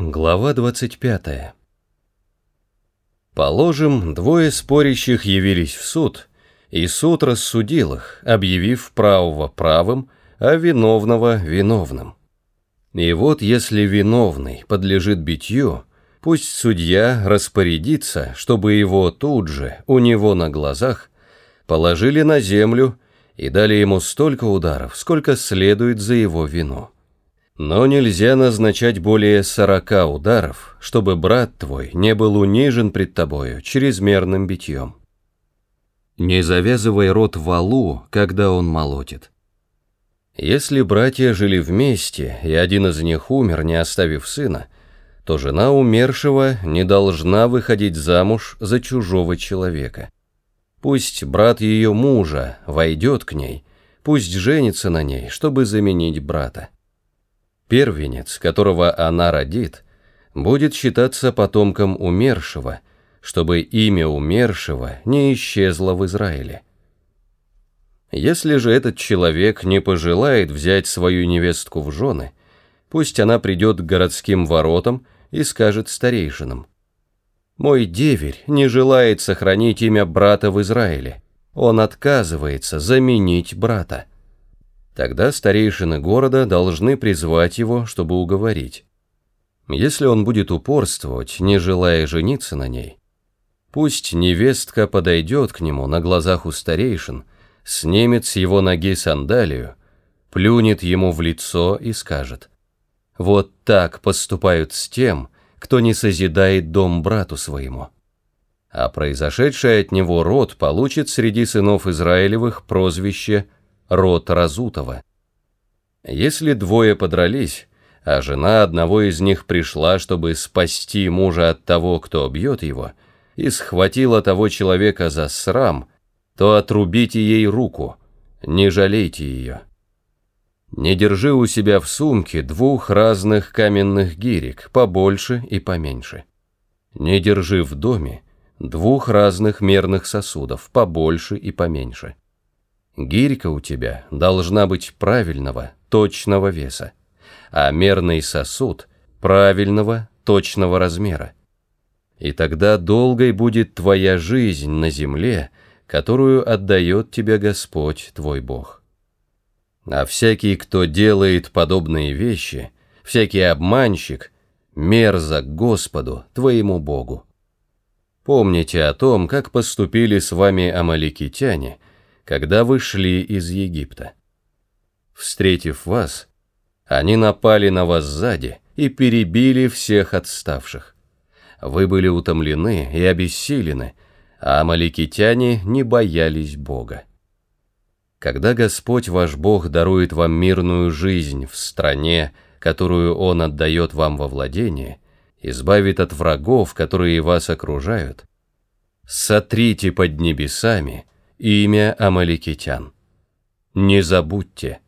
Глава 25. Положим, двое спорящих явились в суд, и суд рассудил их, объявив правого правым, а виновного виновным. И вот если виновный подлежит битью, пусть судья распорядится, чтобы его тут же, у него на глазах, положили на землю и дали ему столько ударов, сколько следует за его вину. Но нельзя назначать более 40 ударов, чтобы брат твой не был унижен пред тобою чрезмерным битьем. Не завязывай рот волу, когда он молотит. Если братья жили вместе, и один из них умер, не оставив сына, то жена умершего не должна выходить замуж за чужого человека. Пусть брат ее мужа войдет к ней, пусть женится на ней, чтобы заменить брата. Первенец, которого она родит, будет считаться потомком умершего, чтобы имя умершего не исчезло в Израиле. Если же этот человек не пожелает взять свою невестку в жены, пусть она придет к городским воротам и скажет старейшинам: «Мой деверь не желает сохранить имя брата в Израиле, он отказывается заменить брата». Тогда старейшины города должны призвать его, чтобы уговорить. Если он будет упорствовать, не желая жениться на ней, пусть невестка подойдет к нему на глазах у старейшин, снимет с его ноги сандалию, плюнет ему в лицо и скажет: «Вот так поступают с тем, кто не созидает дом брату своему». А произошедший от него род получит среди сынов Израилевых прозвище «род разутого». Если двое подрались, а жена одного из них пришла, чтобы спасти мужа от того, кто бьет его, и схватила того человека за срам, то отрубите ей руку, не жалейте ее. Не держи у себя в сумке двух разных каменных гирек, побольше и поменьше. Не держи в доме двух разных мерных сосудов, побольше и поменьше. Гирька у тебя должна быть правильного, точного веса, а мерный сосуд правильного, точного размера. И тогда долгой будет твоя жизнь на земле, которую отдает тебе Господь твой Бог. А всякий, кто делает подобные вещи, всякий обманщик, мерзок Господу, твоему Богу. Помните о том, как поступили с вами амаликитяне, когда вы шли из Египта. Встретив вас, они напали на вас сзади и перебили всех отставших. Вы были утомлены и обессилены, а амаликитяне не боялись Бога. Когда Господь ваш Бог дарует вам мирную жизнь в стране, которую Он отдает вам во владение, избавит от врагов, которые вас окружают, сотрите под небесами имя амаликитян. Не забудьте,